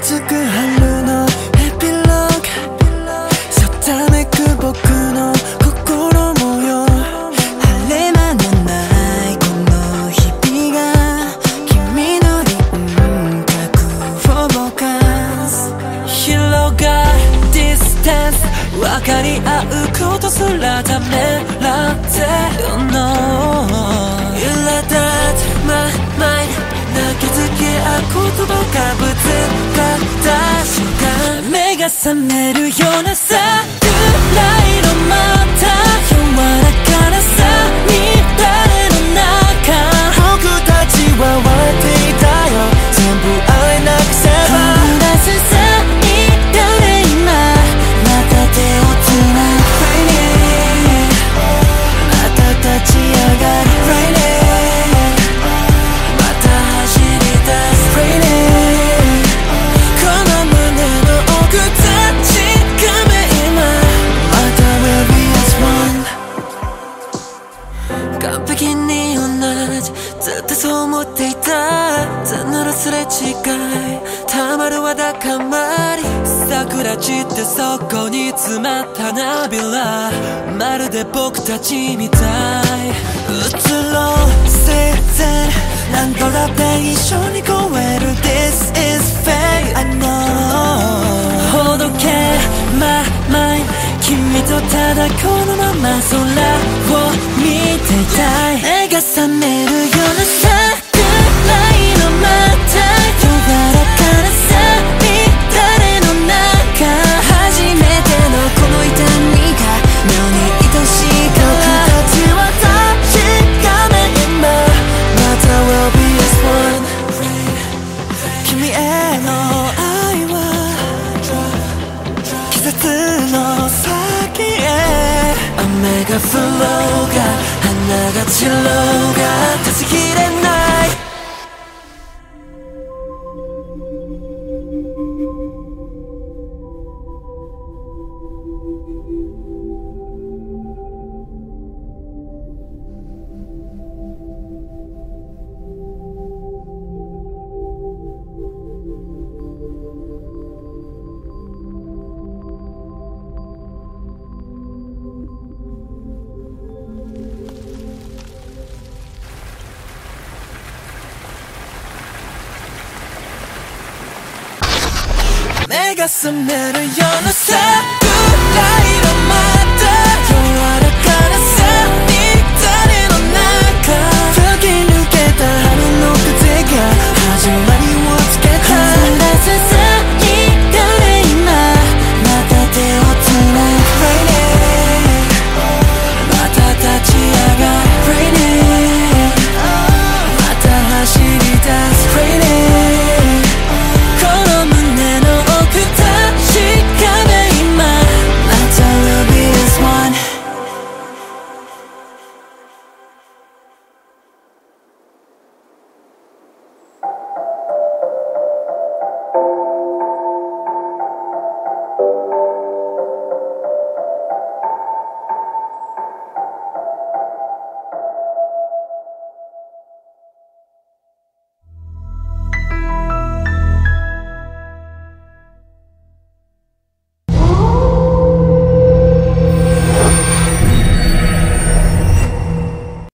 つく春のエピローグ定めく僕の心模様晴れ間のないこの日々が君の輪郭をぼかす広がるディスタンス分かり合うことすらためらってるの You let that my mind 泣きつけ合う言葉がぶつかった瞬間目が覚めるような桜色また柔らかなさ乱れの中僕たちは割れていたよ全部愛なくせば飛び出せさ誰今また手をつなぐ Raining また立ち上がる Raining また走り出す Raining この胸の奥確かめ今また We'll be as one 完璧に同じずっとそう思っていた募るすれ違いたまるわだかまり桜散ってそこに詰まった花びらまるで僕たちみたい移ろう自然何度だって一緒に越える This is fate I know ほどけ My mind 君とただこのまま空を見ていたい目が覚めるような桜色また柔らかなさ乱れの中初めてのこの痛みが妙に愛しいから僕たちは確かめ今また We'll be as one 君への愛は季節の先へ雨が降ろうが花が散ろうが断ち切れない目が覚めるようなさ